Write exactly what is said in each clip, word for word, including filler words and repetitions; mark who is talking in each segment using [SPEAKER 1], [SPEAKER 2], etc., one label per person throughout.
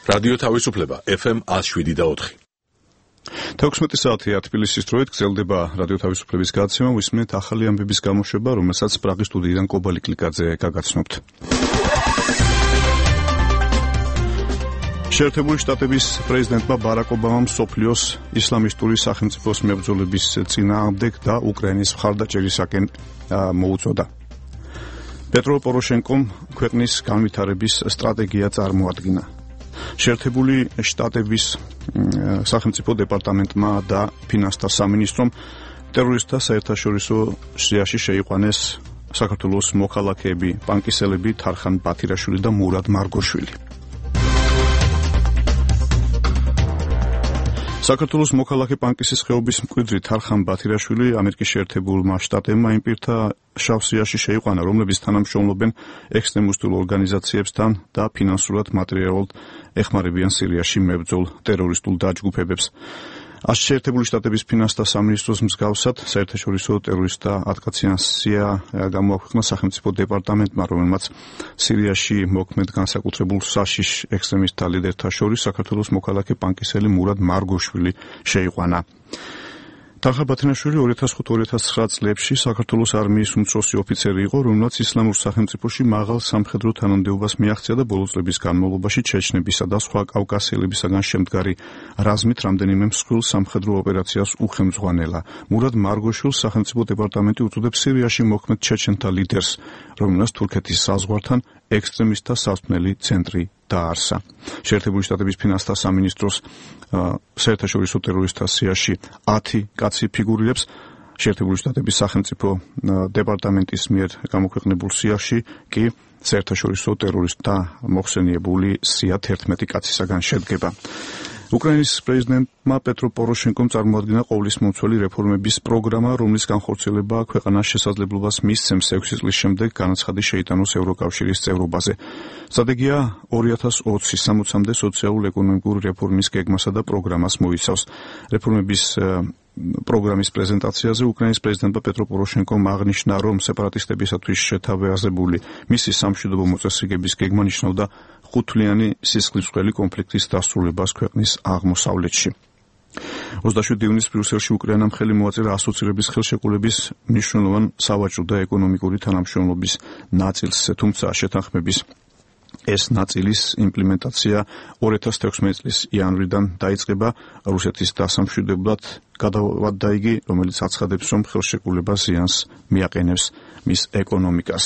[SPEAKER 1] რადიო თავისუფლება ეფ ემ one oh seven და four.
[SPEAKER 2] თექვსმეტი საათია თბილისის დროით გრძელდება რადიო თავისუფლების გადაცემა, ვისმენთ ახალი ამბების გამოშვება, რომელსაც პრაღის სტუდიიდან კობალი კლიკაძე გაგაცნობთ. შეერთებული შტატების პრეზიდენტმა ბარაკ ობამამ მსოფლიოს ისლამისტური სახელმწიფოს მებრძოლების წინააღმდეგ და უკრაინის მხარდაჭერისაკენ მოუწოდა. პეტრო პოროშენკომ ქვეყნის განვითარების სტრატეგია წარმოადგინა. შეერთებული შტატების სახელმწიფო დეპარტამენტმა და ფინანსთა სამინისტრომ ტერორისტთა საერთაშორისო სიაში შეიყვანეს საქართველოს მოქალაქეები, პანკისელები თარხან ბათირაშვილი და მურად მარგოშვილი. საქართველოს მოქალაქე პანკისის ხეობის მკვიდრი თარხან ბათირაშვილი ამერიკის შეერთებულმა შტატებმა იმპირთა შავ სიაში შეიყვანა, რომლებიც თანამშრომლობენ ექსტრემისტულ ორგანიზაციებსთან და ფინანსურად მატერიალურად ეხმარებიან სირიაში მებრძოლ ტერორისტულ დაჯგუფებებს. შეერთებული შტატების ფინანსთა სამინისტროს მსგავსად საერთაშორისო ტერორისტთა ადვოკაცია გამოაქვეყნა სახელმწიფო დეპარტამენტმა, რომელმაც სირიაში მოქმედ განსაკუთრებულ საშიშ ექსტრემისტთა ლიდერთა შორის საქართველოს მოქალაქე პანკისელი მურად მარგოშვილი შეიყვანა. თარხან ბათირაშვილი ორი ათას ხუთი ორი ათას ცხრა წლებში საქართველოს არმიის უმცროსი ოფიცერი იყო, რომელმაც ისლამურ სახელმწიფოში მაღალ სამხედრო თანამდებობას მიაღწია და ბოლო წლების განმავლობაში ჩეჩნებისა და სხვა კავკასიელებისაგან შემდგარი რაზმით რამდენიმე მსხვილ სამხედრო ოპერაციას უხელმძღვანელა. მურად მარგოშვილს სახელმწიფო დეპარტამენტი უწოდებს სირიაში მოქმედ ჩეჩენთა ლიდერს, რომელმაც თურქეთის საზღვართან ექსტრემისტთა სარწმუნოების ცენტრი დაარსა. შეერთებული შტატების ფინანსთა სამინისტროს საერთაშორისო ტერორისტთა სიაში ათი კაცი ფიგურირებს. შეერთებული შტატების სახელმწიფო დეპარტამენტის მიერ გამოქვეყნებულ სიაში კი საერთაშორისო ტერორისტთა მოხსენიებული სია თერთმეტი კაცისაგან შედგება. უკრაინის პრეზიდენტმა პეტრო პოროშენკომ წარმოადგინა ყოვლისმომცველი რეფორმების პროგრამა, რომლის განხორციელება ქვეყანას შესაძლებლობას მისცემს ექვსი წლის შემდეგ განაცხადი შეიტანოს ევროკავშირის წევრობაზე. სტრატეგია ორი ათას ოცი სამოცამდე სოციალურ-ეკონომიკური რეფორმის გეგმასა და პროგრამას მოიცავს. რეფორმების პროგრამის პრეზენტაციაზე უკრაინის პრეზიდენტმა პეტრო პოროშენკომ აღნიშნა, რომ სეპარატისტებისათვის შეთავაზებული მისი სამშვიდობო მოწესრიგების გეგმა ნიშნავდა ხუთთვლიანი სისხლისმღვრელი კონფლიქტის დასრულებას ქვეყნის აღმოსავლეთში. ოცდაშვიდი ივნისს ბრიუსელში უკრაინამ ხელი მოაწერა ასოცირების ხელშეკრულების მნიშვნელოვან სავაჭრო და ეკონომიკური თანამშრომლობის ნაწილს, თუმცა შეთანხმების ეს ნაწილის იმპლემენტაცია ორი ათას თექვსმეტი წლის იანვრიდან დაიწყება რუსეთის დასამშვიდებლად გადავადა იგი, რომელიც აცხადებს, რომ ხელშეკრულება ზიანს მიაყენებს მის ეკონომიკას.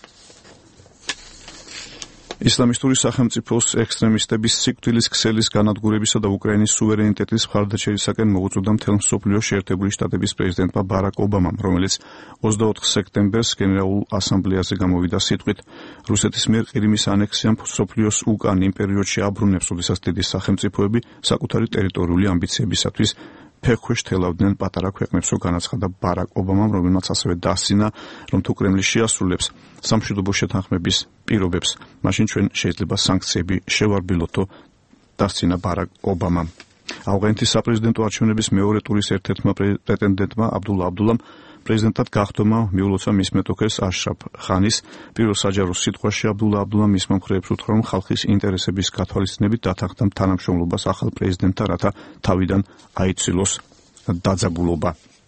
[SPEAKER 2] ისლამისტური სახელმწიფოს ექსტრემისტების სიკვდილის ქსელის განადგურებისა და უკრაინის სუვერენიტეტის მხარდაჭერისაკენ მოუწოდა მთელ მსოფლიოს შეერთებული შტატების პრეზიდენტმა ბარაკ ობამამ, რომელიც ოცდაოთხ სექტემბერს გენერალურ ასამბლეაზე გამოვიდა სიტყვით, რუსეთის მიერ ყირიმის ანექსიამ მსოფლიოს უკან იმ პერიოდში აბრუნებს, როდესაც დიდი სახელმწიფოები საკუთარი ტერიტორიული ამბიციებისათვის ფეხქვეშ თელავდნენ პატარა ქვეყნებსო, განაცხადა ბარაკ ობამამ, რომელმაც ასევე დასცინა, რომ თუ კრემლი შეასრულებს სამშვიდობო შეთანხმების პირობებს, მაშინ ჩვენ შეიძლება სანქციები შევარბილოთო, დასცინა ბარაკ ობამამ. ავღანეთის საპრეზიდენტო არჩევნების მეორე ტურის ერთ-ერთმა პრეტენდენტმა აბდულა აბდულამ პრეზიდენტად გახდომა მიულოცა მის მეტოქეს აშრაფ ხანის. პირველ საჯარო სიტყვაში აბდულა აბდულამ მის მომხრეებს უთხრა, რომ ხალხის ინტერესების გათვალისწინებით დათანხმდა თანამშრომლობას ახალ პრეზიდენტთან, რათა თავიდან აიცილოს დაძაბულობა.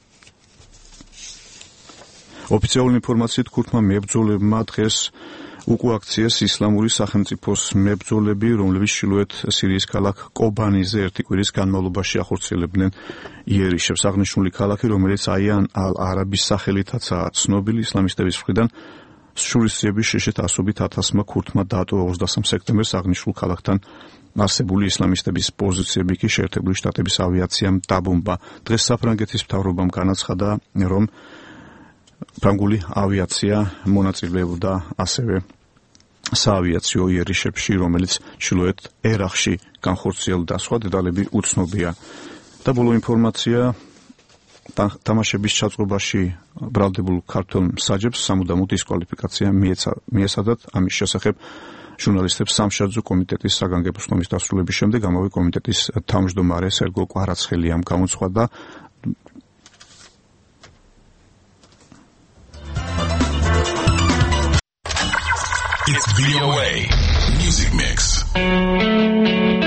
[SPEAKER 2] ოფიციალური ინფორმაციით ქურთმა მებრძოლებმა დღეს უკუაქციეს ისლამური სახელმწიფოს მებრძოლები, რომლებიც ჩრდილოეთ სირიის ქალაქ კობანიზე ერთი კვირის განმავლობაში ახორციელებდნენ იერიშებს. აღნიშნული ქალაქი, რომელიც აიან ალ-არაბის სახელითაცაა ცნობილი, ისლამისტების მხრიდან შურისძიების შეშეთ ასობით ათასმა ქურთმა დაატოვა ოცდასამ სექტემბერს აღნიშნულ ქალაქთან არსებული ისლამისტების პოზიციები კი შეერთებული შტატების ავიაციამ დაბომბა. დღეს საფრანგეთის მთავრობამ განაცხადა, რომ ფრანგული ავიაცია მონაწილეობდა ასევე საავიაციო იერიშებში, რომელიც ჩრდილოეთ ერაყში განხორციელდა. სხვა დეტალები უცნობია. და ბოლო ინფორმაცია, თამაშების ჩაწყობაში ბრალდებულ ქართველ მსაჯებს სამუდამო დისკვალიფიკაცია მიეცადათ. ამის შესახებ ჟურნალისტებს სამშაბათო კომიტეტის საგანგებო ხმის დასრულების შემდეგ ამავე კომიტეტის თავმჯდომარე სერგო კვარაცხელიამ გამოცხადა.
[SPEAKER 3] It's V O A Music Mix.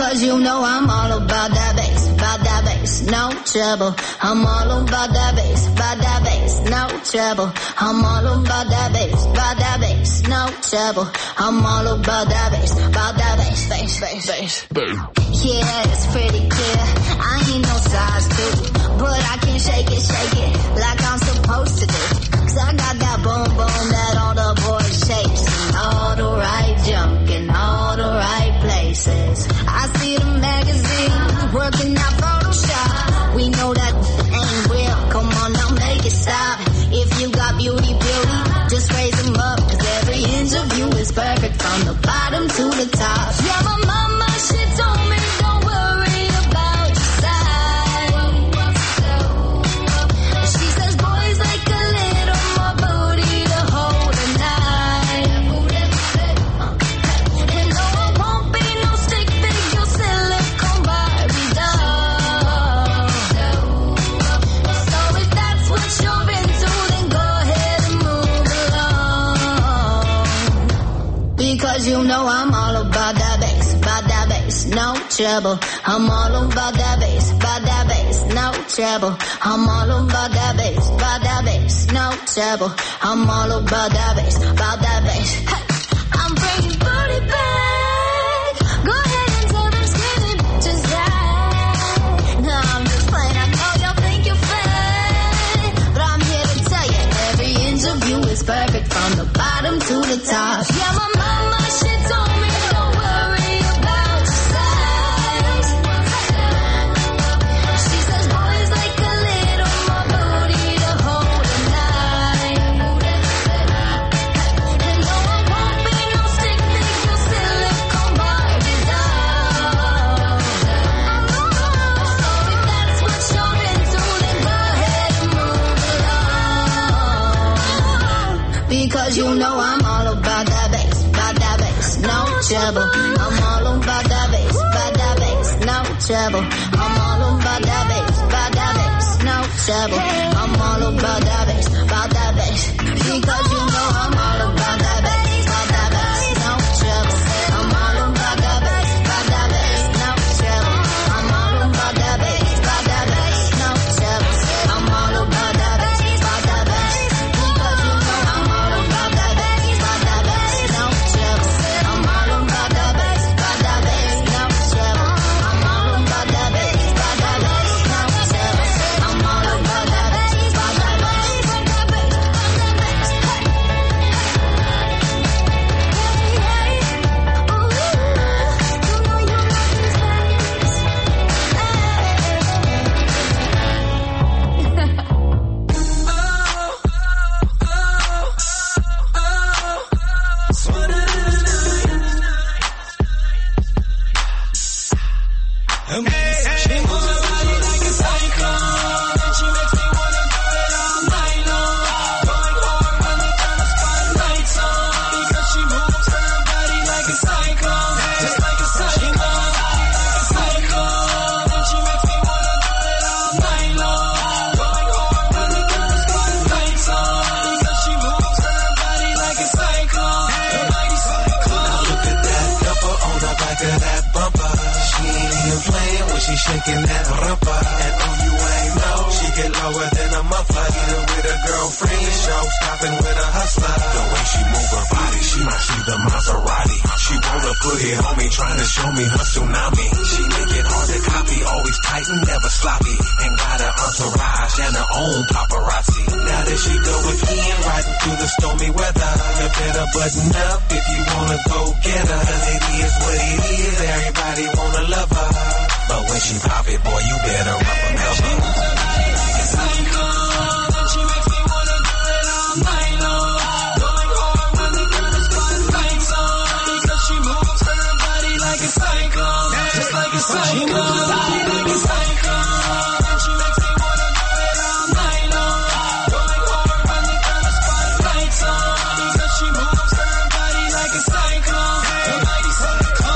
[SPEAKER 3] Because you know I'm all about that bass, about that bass, no trouble. I'm all about that bass, about that bass, no trouble. I'm all about that bass, about that bass, no trouble. I'm all about that bass, about that bass, bass, bass, bass. Yeah, it's pretty clear. I ain't no size two, but I can shake it, shake it like I'm supposed to do. Cause I got that boom boom that all the boys chase, and all the right junk in all the right places. I see the magazines working out Photoshop. We know that ain't real. Come on now, make it stop. If you got beauty, beauty, just raise them up. Cause every inch of you is perfect from the bottom to the top. Yeah, my mama, she told me don't worry about your size. She says boys like a little more booty to hold a knife. And no, I won't be no stick figure silicone Barbie doll. So if that's what you're into, then go ahead and move along. Because you know I'm all about that bass, about that bass, no trouble. I'm all about that bass, about that bass, no trouble. I'm all about that bass, about that bass, no trouble. I'm all about that bass, about that bass. Hey, I'm bringing booty back. Go ahead and tell them skinny bitches that. No, I'm just playing. I know y'all think you're fat, but I'm here to tell you every inch of you is perfect from the bottom to the top. Yeah, my mama, she told me don't worry about your size. She says boys like a little more booty to hold a knife. And no, I won't be no stick figure silicone Barbie doll. So if that's what you're into, then go ahead and move along. Because you know I'm all about that bass, about that bass, no trouble. I'm all about that bass, about that bass, no trouble. I'm all about that bass, about that bass, no trouble. I'm all about that bass, about that bass. Because you know I'm all about that bass, about that bass, no trouble. I'm all about that bass, about that bass, no trouble. I'm all about that bass, about that bass, no trouble. I'm all about that bass, about that bass. Because you know I'm all about that bass, about that bass, no trouble. I'm all about that bass, about that bass, no trouble. I'm all about that bass, about that bass, no trouble. I'm all about that bass, about that bass, about that bass, about that bass.
[SPEAKER 4] Shaking that rumpa, and oh, you ain't know she get lower than a muffler. Either with a girlfriend, show stopping with a hustler. The way she move her body, she might see the Maserati. She wanna put it on me, trying to show me her tsunami. She make it hard to copy, always tight and never sloppy. And got her entourage and her own paparazzi. Now that she go again, riding through the stormy weather, you better button up if you wanna go get her. Cause it is what it is, everybody wanna love her. But when she pop it, boy, you better rub her cover. She moves her body like a psycho, and she makes me wanna do it all night long. Going hard when the girl is putting lights on. Because she moves her body like a psycho, just like a psycho. She moves her body like a psycho, and she makes me wanna do it all night long. Going hard when the girl is putting lights on. Because she moves her body like a psycho, like a psycho.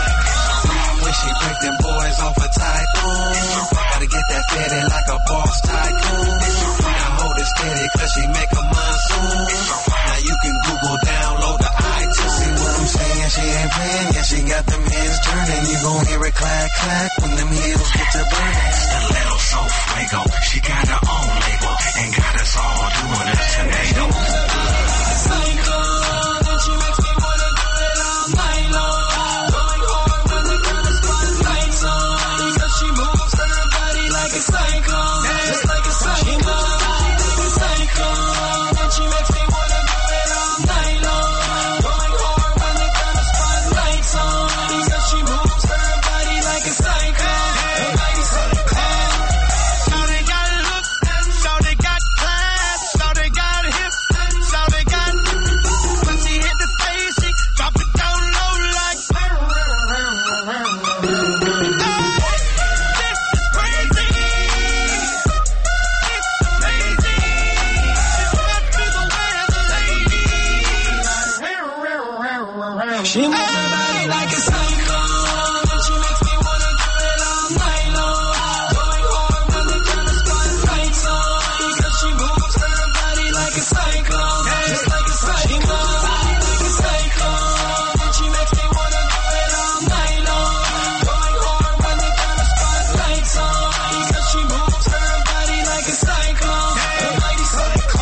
[SPEAKER 4] When she break them boys off a tycoon, gotta get that fatty like a boss tycoon. Now hold it steady cause she make a monsoon. Now you can Google download the iTunes. See what I'm saying? She ain't playing, yeah, she got them hands turning. then you gon' hear it clack, clack when them heels get to burning. Stiletto so fuego, she got her own label and got us all doing a tornado. Psycho, then she makes me wanna do it all night long. Going hard when the girl spotlights on, because she moves her body like a psycho, just like a psycho, like a psycho. Then she makes me wanna do it all night long. Going hard when the girl spotlights on, because she moves her body like a psycho, like a psycho. Shawty got looks, shawty got class, shawty got hips, shawty got. When she hit the face, she drop it down low like. She moves her body like a psycho, and she makes me wanna do it all night long. Going hard when the girl spotlights on, because she moves her body like a psycho, just like a psycho, like a psycho. And she makes me wanna do it all night long. Going hard when the girl spotlights on, because she moves her body like a psycho, like a psycho.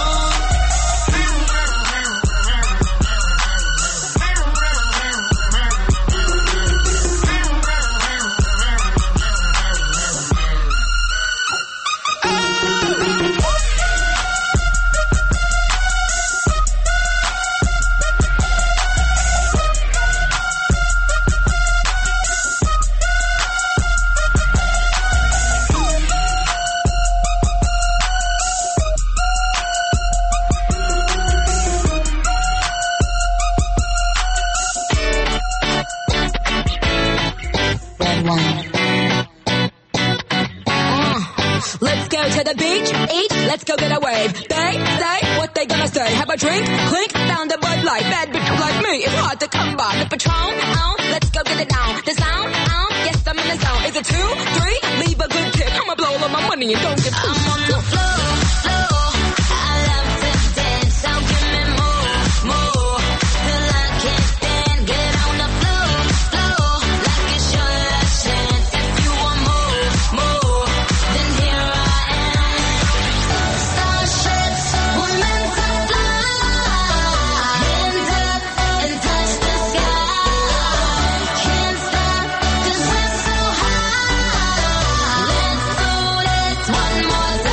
[SPEAKER 5] Let's go to the beach, eat, let's go get a wave. They say what they gonna say. Have a drink, clink, found a Bud Light. Bad bitch like me, it's hard to come by. The Patron, oh, let's go get it down. The sound, oh, yes, I'm in the zone. Is it two, three? Leave a good tip. I'ma blow all of my money and don't get too
[SPEAKER 3] I'm on the floor, floor. I love to dance, so give me more, more. Till I can't stand, get on the floor, floor. Like it's your last chance. If you want more, more, then here I am. Starships were meant to fly. Hands up and touch the sky. Can't stop 'cause we're so high. Let's do this one more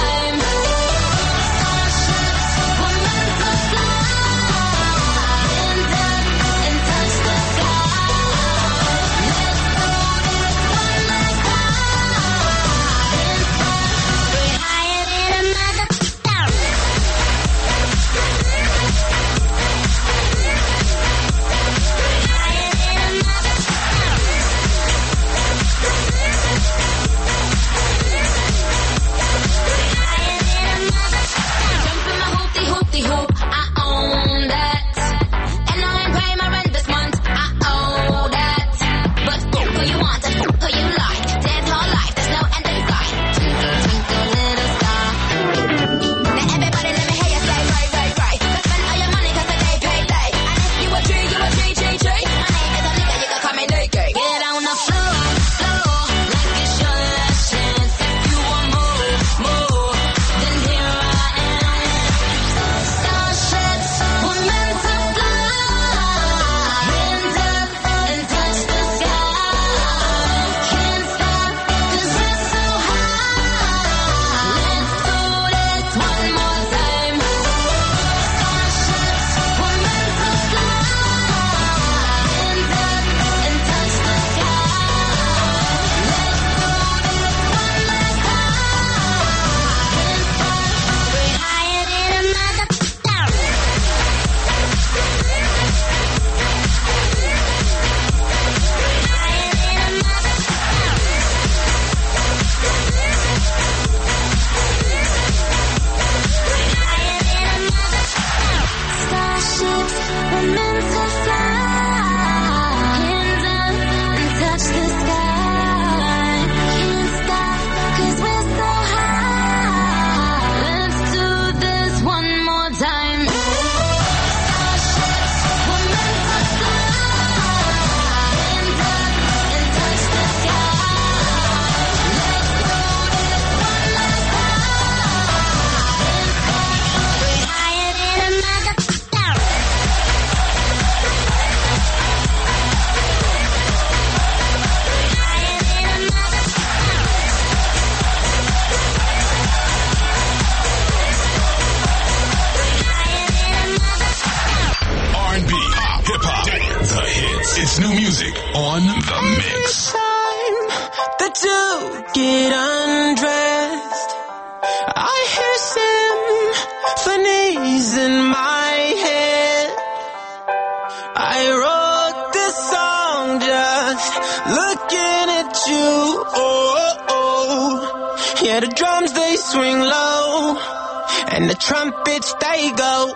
[SPEAKER 1] It's new music on The Mix.
[SPEAKER 4] Time that you get undressed, I hear symphonies in my head. I wrote this song just looking at you. Oh, oh. Yeah, the drums they swing low, and the trumpets they go.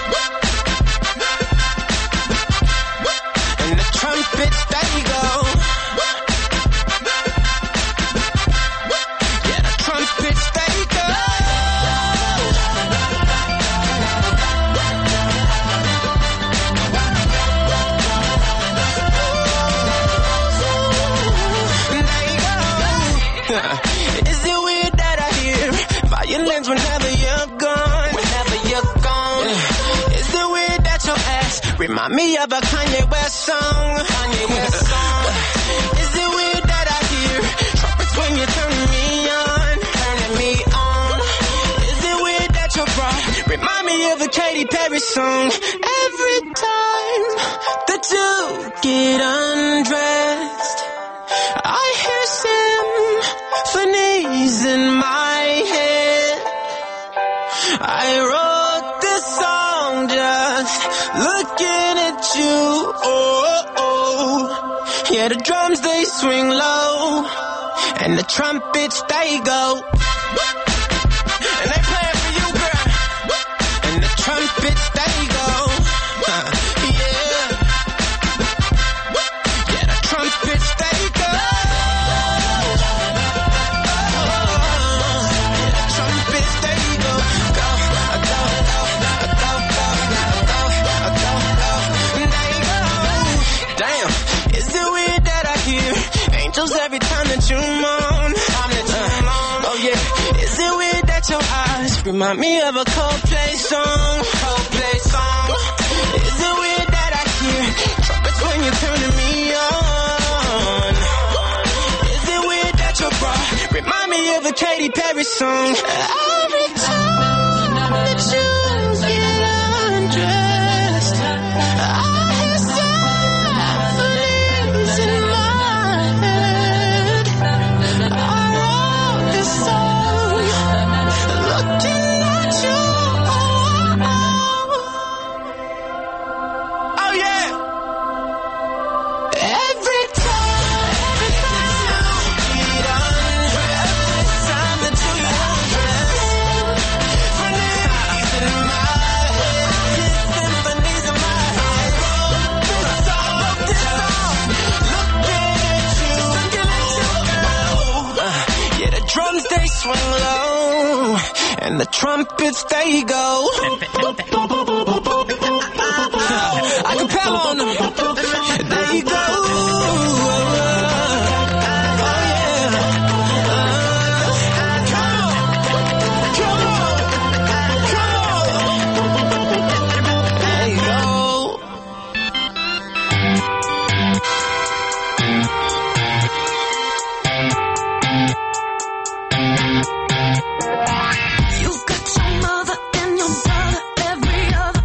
[SPEAKER 4] And the trumpets they go. Yeah, the trumpets they go. Is it weird that I hear violins whenever you're gone? Whenever you're gone. Yeah. Is it weird that your ass remind me of a Kanye West song? Kanye West song. Is it weird that I hear trumpets when you turn me on? Turning me on. Is it weird that your bra remind me of a Katy Perry song? Every time that you get undressed, I hear symphonies in my head. I wrote this song just looking at you. Oh, oh. Yeah, the drums they swing low, and the trumpets they go. And they play it for you, girl. And the trumpets they go. Uh, yeah. Yeah, the trumpets they go. Every time that you moan, uh, oh yeah. Is it weird that your eyes remind me of a Coldplay song? Coldplay song. Is it weird that I hear trumpets when you're turning me on? Is it weird that your bra remind me of a Katy Perry song? Every time that you get undressed, I hear symphonies in my they swing low, and the trumpets they go. Acapella on them. There you go.
[SPEAKER 3] You got your mother and your brother, every other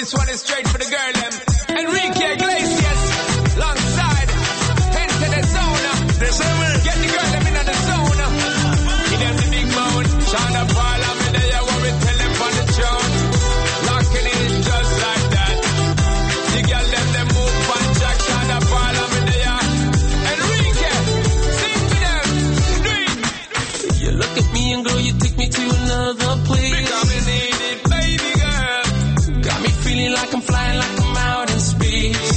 [SPEAKER 6] this one is straight for the girl, them. Enrique Iglesias, alongside, enter the zone. Get the girl, them in the zone. Give them the big moan. Shine up all of me there, what we tell them on the throne. Locking in just like that. The girl, them, them move on track. Shine up all of me there. Enrique, sing to them. Do it.
[SPEAKER 4] You look at me and girl, you take me to another place.
[SPEAKER 6] Because we need it, baby girl.
[SPEAKER 4] Got me feeling like I'm flying, like I'm out in space.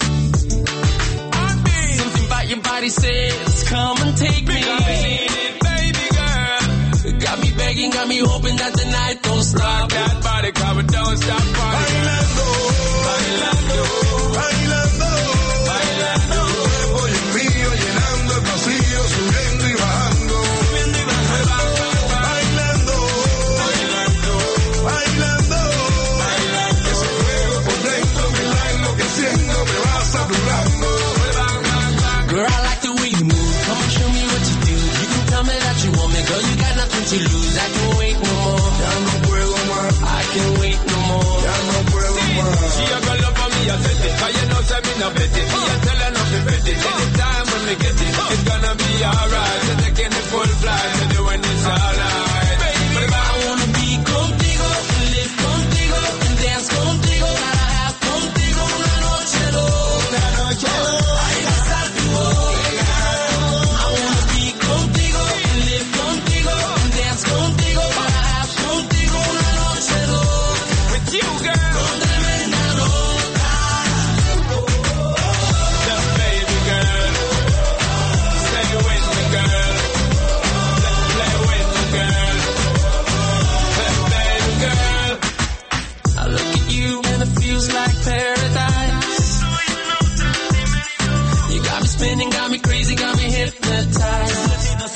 [SPEAKER 4] Something about your body says, come and take me.
[SPEAKER 6] Because we need it, baby girl.
[SPEAKER 4] Got me begging, got me hoping that the night don't stop.
[SPEAKER 6] That body cover don't stop partying.
[SPEAKER 7] Bailando, bailando, bailando, bailando. Voy el mío llenando el vacío, subiendo y bajando.
[SPEAKER 6] Subiendo y bajando.
[SPEAKER 7] Bailando, bailando, bailando, bailando. Ese fuego por dentro me va enloqueciendo, me va saturando.
[SPEAKER 4] Girl, I like the way you move. Come and show me what you do. You can tell me that you want me, girl. You got nothing to lose. I can wait no more.
[SPEAKER 7] Ya no puedo más,
[SPEAKER 4] I can wait no more.
[SPEAKER 7] ya no puedo más.
[SPEAKER 6] She a go love for me, I set it. Cause you know say me no bet it. Me a tell her not to bet it. Anytime when we get it, it's gonna be alright. So taking the full flight, so doing this alright. Baby,
[SPEAKER 4] I wanna be contigo, live contigo, and dance contigo. Gotta have contigo una noche loca, noche loca. Ay, besar tu boca. I wanna be contigo, live contigo, and dance contigo. Gotta have contigo una noche loca.
[SPEAKER 6] with you, girl.
[SPEAKER 4] Con tremenda loca.
[SPEAKER 6] Just baby girl. Stay with me, girl. Let's play with me, girl. Just baby girl.
[SPEAKER 4] I look at you and it feels like paradise. You got me spinning, got me crazy, got me hypnotized.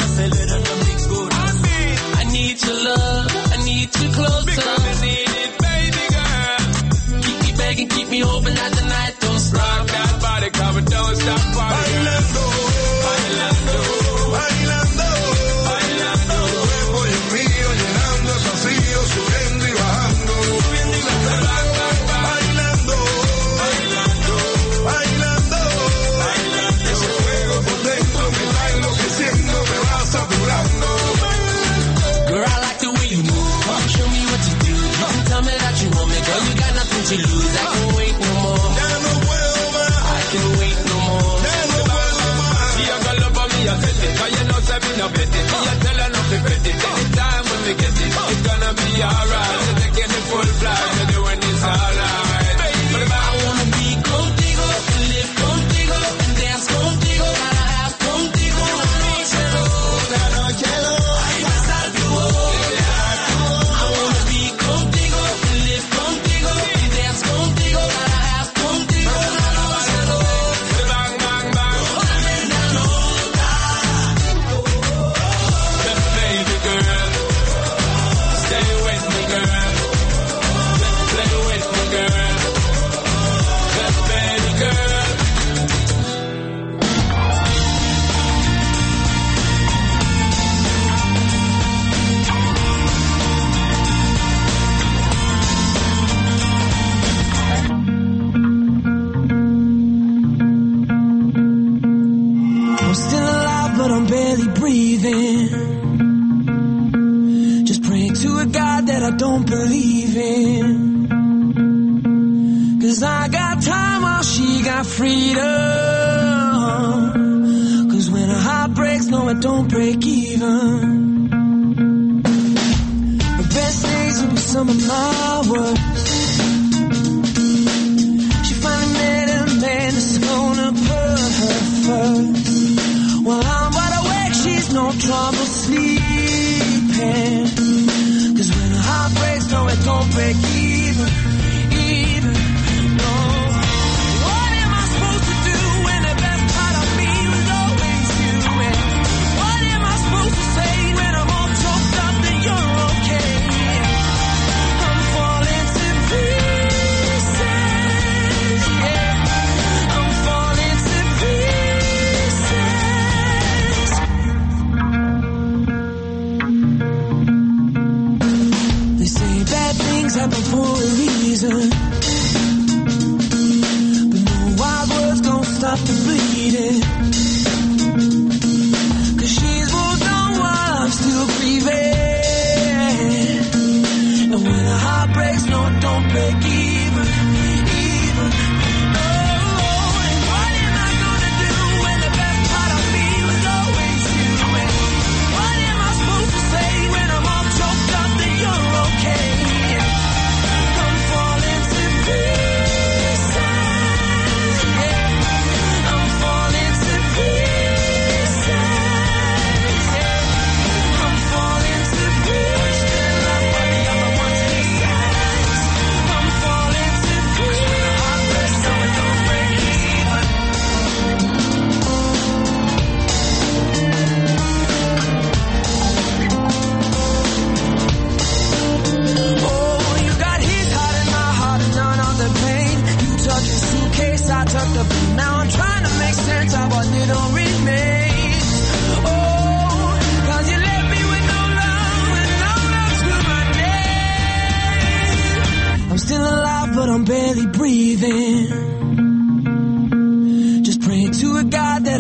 [SPEAKER 4] I need your love, I need you closer.
[SPEAKER 6] Because we need it, baby girl.
[SPEAKER 4] Keep me begging, keep me hoping that the night don't stop.
[SPEAKER 6] Rock that body cover, don't stop partying.
[SPEAKER 7] Bailando,
[SPEAKER 6] Bailando,
[SPEAKER 7] bailando,
[SPEAKER 6] bailando.
[SPEAKER 7] voy el mío llenando el vacío, subiendo y bajando.
[SPEAKER 6] Subiendo y bajando.
[SPEAKER 7] Bailando,
[SPEAKER 6] Bailando,
[SPEAKER 7] bailando,
[SPEAKER 6] bailando.
[SPEAKER 7] ese fuego por dentro me va enloqueciendo, me va saturando.
[SPEAKER 4] Girl, I like the way you move. Come show me what you do. You can tell me that you want me, girl. You got nothing to lose. I can wait no more.
[SPEAKER 7] Ya no puedo más,
[SPEAKER 4] I can wait no more.
[SPEAKER 7] ya no puedo más.
[SPEAKER 6] She a go love for me, I set it. Cause you know say me no bet it. Me a tell her not to bet it. Anytime when we get it, it's gonna be alright. So taking the full flight, so doing this alright. But if I
[SPEAKER 4] I wanna be contigo, live contigo, and dance contigo. Gotta have contigo una noche loca, noche loca. Ay, besar tu boca. I wanna be contigo, live contigo, and dance contigo. Gotta have contigo una noche loca.
[SPEAKER 6] bang, bang, bang.
[SPEAKER 4] Tremenda loca.
[SPEAKER 6] Just baby girl. Stay with me, girl. Let's play with me, girl. Just baby girl.
[SPEAKER 4] I'm still alive, but I'm barely breathing. Just praying to a God that I don't believe in. Cause I got time while she got freedom. Cause when a heart breaks, no, it don't break even. The best days will be some of my worst. She finally met a man that's gonna put her first. While I'm wide awake, she's no trouble sleeping. Cause when a heart breaks, no, it don't break even, even, no. What am I supposed to do when the best part of me was always you? And what am I supposed to say when I'm all choked up that you're okay? I'm falling to pieces, yeah. I'm falling to pieces. They say bad things happen for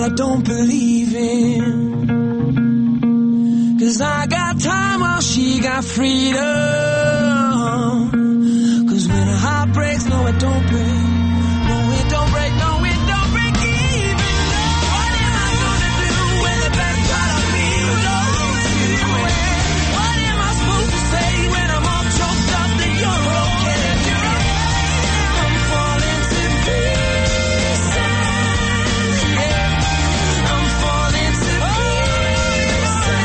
[SPEAKER 4] I don't believe in. 'Cause I got time while she got freedom. 'Cause when a heart breaks, no it don't break. No it don't break, no it don't break even. What am I gonna do when the best part of me goes away? What am I supposed to say when I'm all choked up that you're okay? I'm falling to pieces. Yeah. I'm falling to pieces.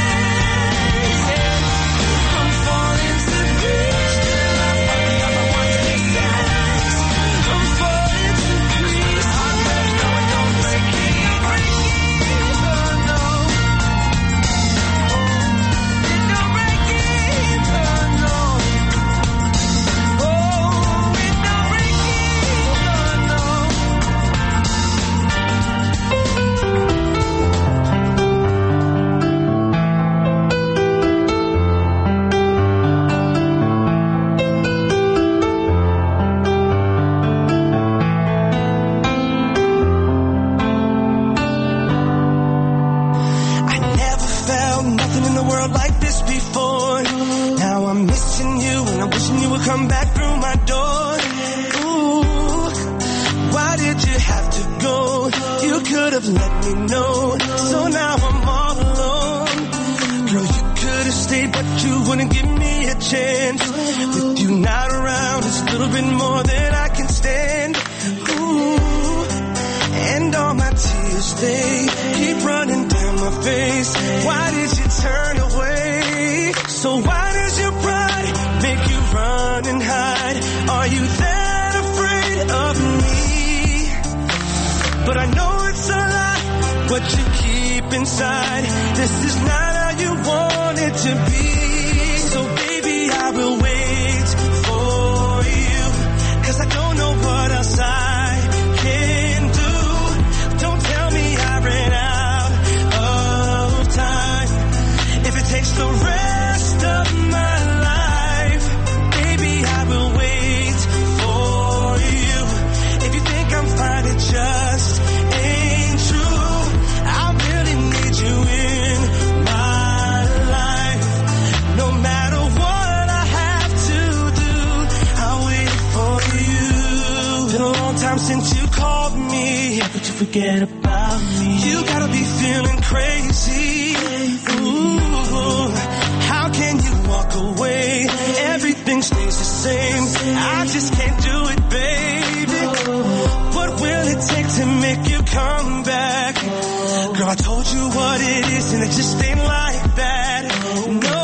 [SPEAKER 4] Yeah. I'm falling to pieces. I'm falling to pieces. I'm falling to pieces. No, it don't break me. Oh, no. It don't break me. Oh, no. Oh, it don't break me. Oh, no. I never felt nothing in the world like this before. Now I'm missing you and I'm wishing you would come back through my door. Ooh, why did you have to go? You could have let me know. So now I'm all alone. Girl, you could have stayed, but you wouldn't give me a chance. With you not around, it's a little bit more than I can stand. Ooh, and all my tears, they keep running down my face. Why did you turn away? So why does your pride make you run and hide? Are you that afraid of me? But I know it's a lie, what you keep inside. This is not how you want it to be. So baby, I will wait for you. 'Cause I don't know what else I can do. Don't tell me I ran out of time. If it takes the rest of my life, baby, I will wait for you. If you think I'm fine, it just ain't true. I really need you in my life. No matter what I have to do, I'll wait for you. Been a long time since you called me, but you forget about me. You gotta be feeling crazy. Ooh, how can you walk away? Everything stays the same. I just can't do it, baby. What will it take to make you come back? Girl, I told you what it is and it just ain't like that. No,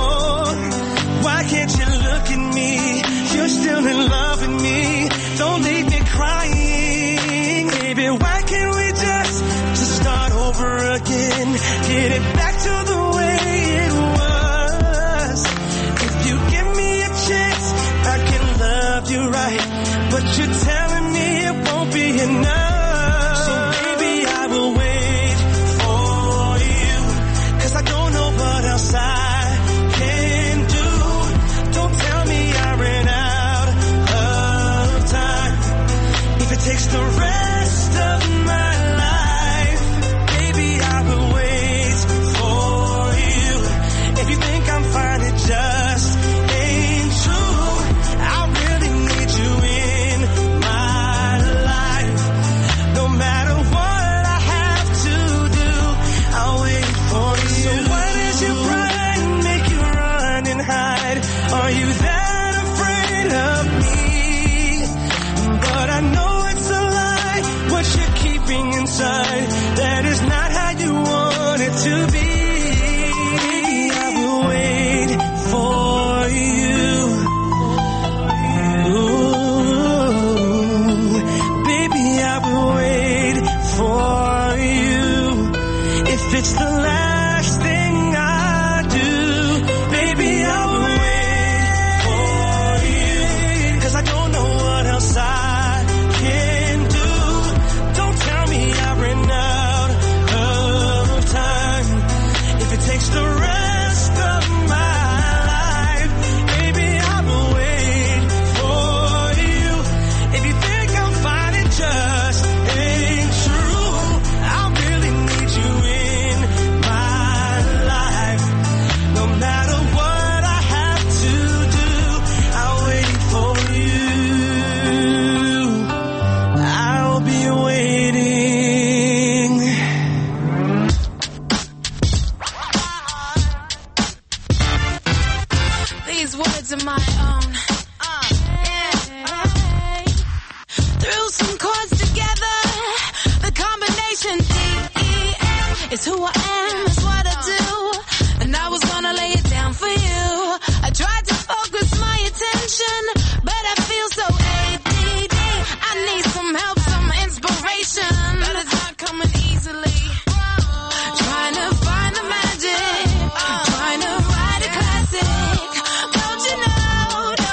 [SPEAKER 4] why can't you look at me? You're still in love with me. Don't leave me crying. Baby, why can't we just, just start over again? Get it back to the way it was. If you give me a chance, I can love you right. But you're telling me it won't be enough. So baby, I will wait for you. 'Cause I don't know what else I can do. Don't tell me I ran out of time. If it takes the rest of my life, baby, I will wait for you. If you think I'm fine, it just ain't true. I really need you in my life. No matter what I have to do, I'll wait for you. So why does your pride make you run and hide? Are you that afraid of me? But I know it's a lie,
[SPEAKER 8] of my own. Uh, yeah. Threw some chords together. The combination D E F is who I am, is what I do. And I was gonna lay it down for you. I tried to focus my attention, but I feel so A D D. I need some help, some inspiration, but it's not coming easily. Trying to find the magic, trying to write a classic. Don't you know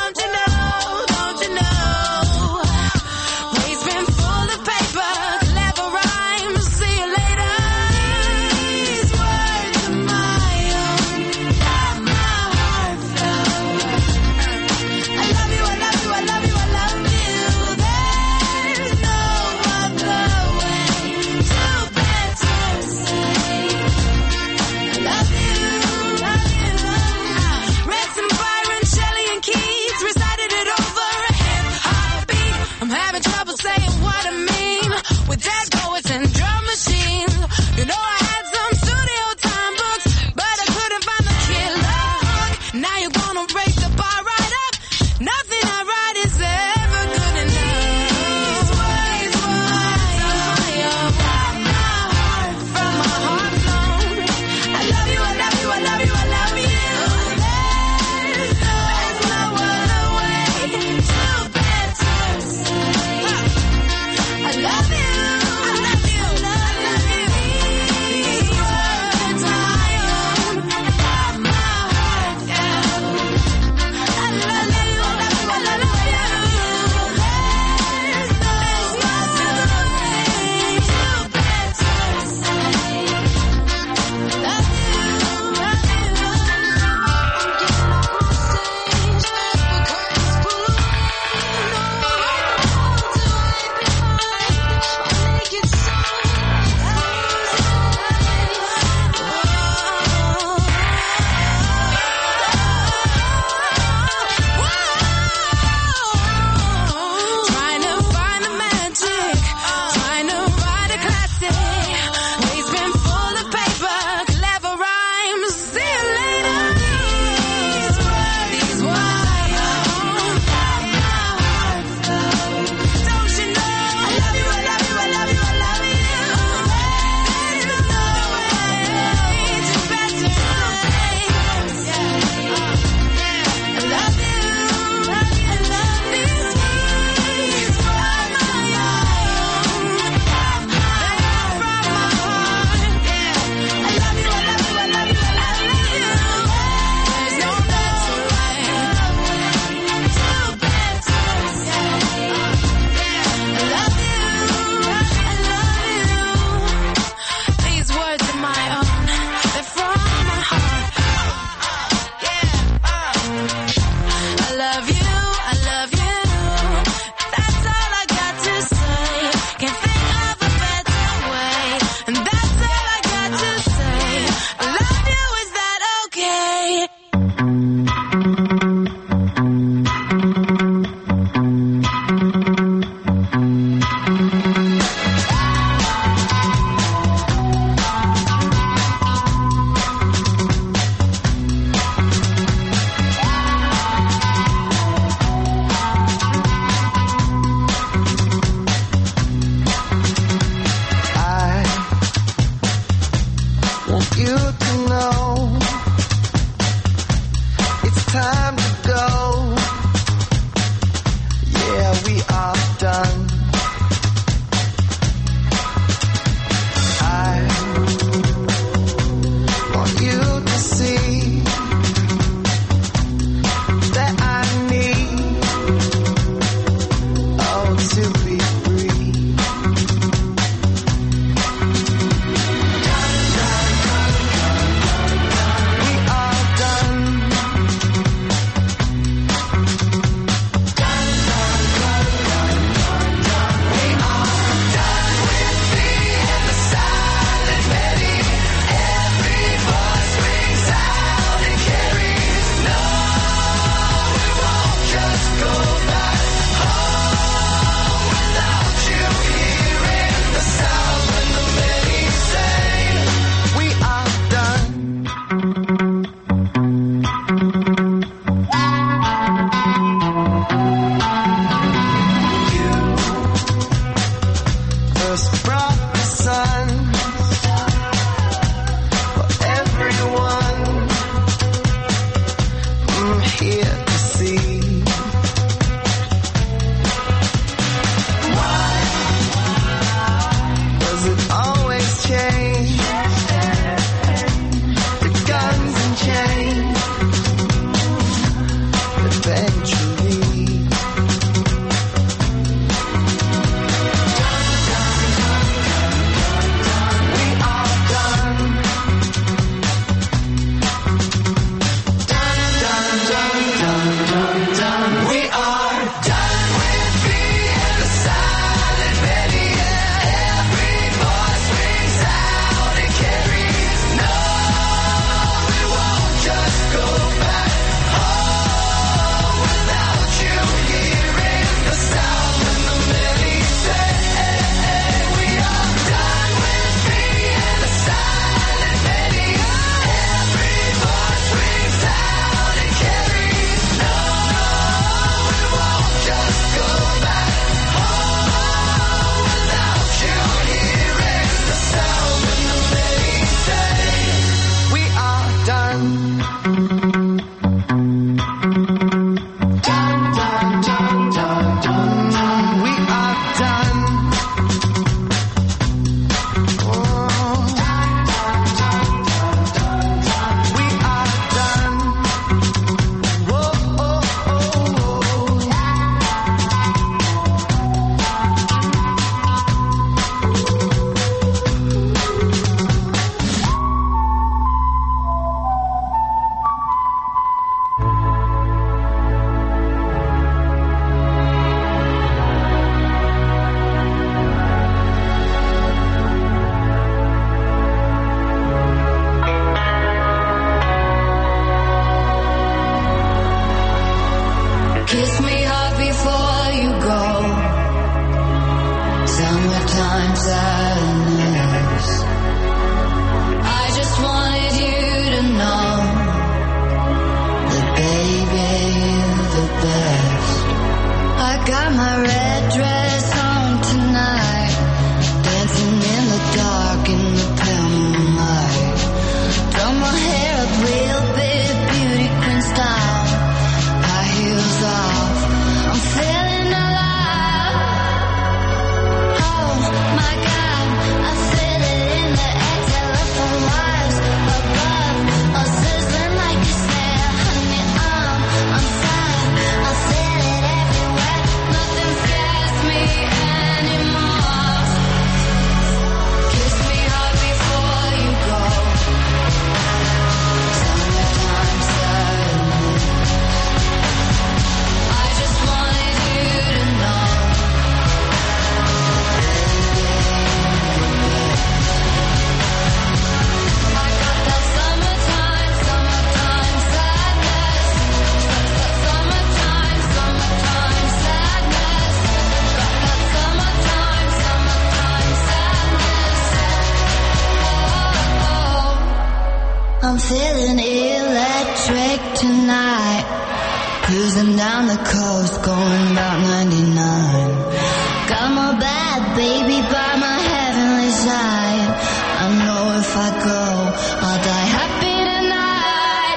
[SPEAKER 3] I'm feeling electric tonight. Cruising down the coast, going about ninety-nine. Got my bad baby by my heavenly side. I know if I go, I'll die happy tonight.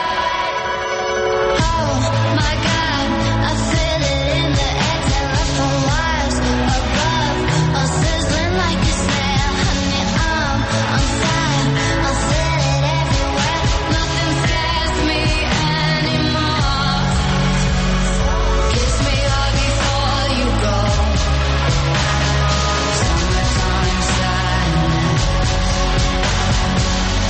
[SPEAKER 3] Oh my God, I feel it in the air. Telephone wires above, all sizzling like a snail. Honey, I'm on fire. I feel it everywhere. Nothing scares me anymore. Kiss me hard before you go. Summertime sadness.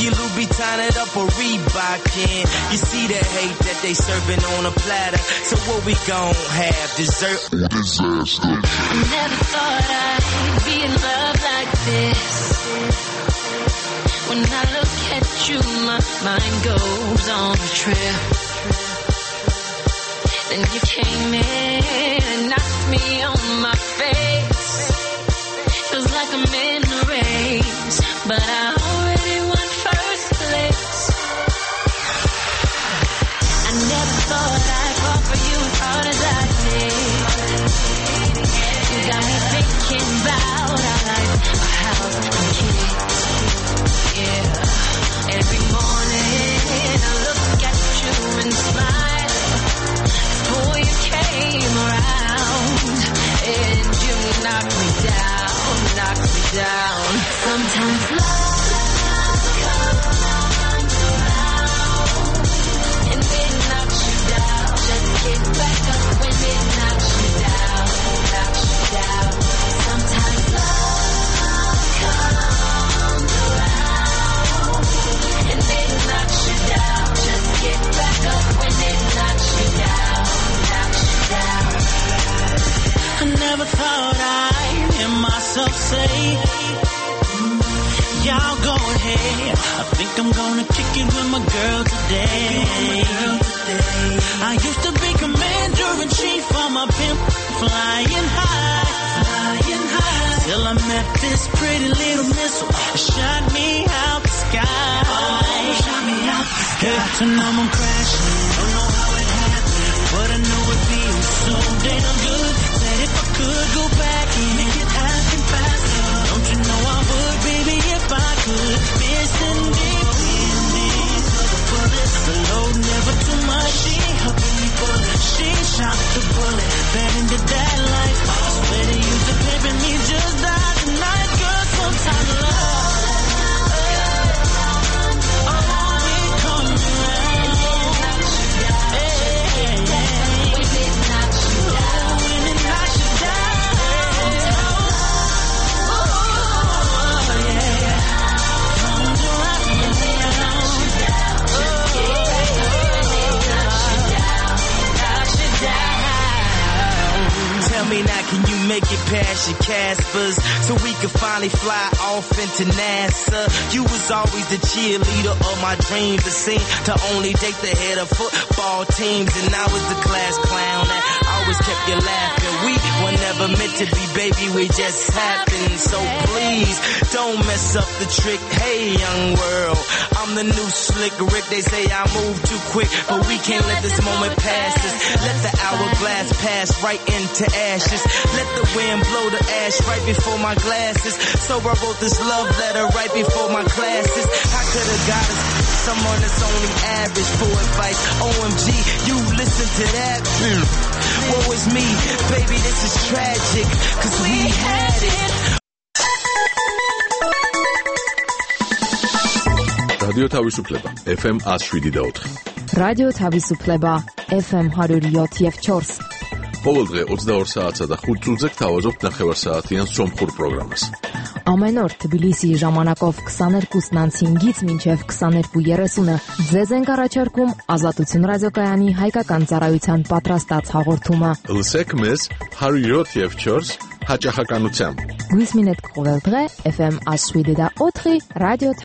[SPEAKER 4] you Louboutin it up or Reebok in. You see the hate that they serving on a platter. So what we gon' have, dessert or disaster?
[SPEAKER 8] I never thought I'd be in love like this. When I look at you, my mind goes on a trip. Then you came in and knocked me on my face. Feels like I'm in a race, but I already won first place. I never thought I'd fall for you as hard as I did. You got me thinking about our life, our house, our kids. Yeah, every morning I look at you and smile. Before you came around, and you knocked me down, knocked me down. Sometimes love comes around, and it knocks you down. Just get back up when it knocks you down, knocks you down. Sometimes love comes around, and it knocks you down. Just get back up when it knocks you down, knocks you down.
[SPEAKER 9] I never thought I'd hear myself say, y'all go ahead. I think I'm gonna kick it with my girl today. I used to be commander-in-chief for my pimp, flying high, flying high. Till I met this pretty little missile, shot me out the sky. Oh, shot me out the sky. Head to numb, I'm crashing. Don't know how it happened, but I know it feels so damn good. Said if I could go back and make it happen faster, don't you know I would, baby, if I could. Missing deep in these other bullets, the load never too much. She helping me bullet, she shot the bullet, bad into that life. I swear they used to pimping me just that night, girl. Sometimes love.
[SPEAKER 4] Tell me now, can you make it past your Caspers so we can finally fly off into NASA? You was always the cheerleader of my dreams. It seemed to only date the head of football teams, and I was the class clown that always kept you laughing. We were never meant to be, baby, we just happened. So please, don't mess up the trick. Hey, young world, I'm the new slick Rick. They say I move too quick, but we can't let this moment pass us. Let the hourglass pass right into ashes. Let the wind blow the ash right before my glasses. So I wrote this love letter right before my classes. I could have got us someone that's only average for advice. O M G, you listen to that? Mm. Woe is me, baby, this is tragic, cause we had it.
[SPEAKER 10] Radio Tavisupleba, F M one oh seven point four.
[SPEAKER 11] Radio Tavisupleba, F M one oh seven point four.
[SPEAKER 10] ყოველდღე ოცდაორ საათსა და ხუთ წუთზე გთავაზობთ ნახევარსაათიან სომხურ პროგრამას.
[SPEAKER 11] Ամեն օր Թբիլիսիի ժամանակով քսաներկուսն հինգից մինչև քսաներկու երեսունը ձեզ ենք առաջարկում Ազատություն ռադիոկայանի հայկական ծառայության պատրաստած հաղորդումը։
[SPEAKER 10] Լսեք մեզ one oh seven point four հաճախականությամբ։
[SPEAKER 11] Գույս մինետ կողել դղե F M one oh seven point four ռադիո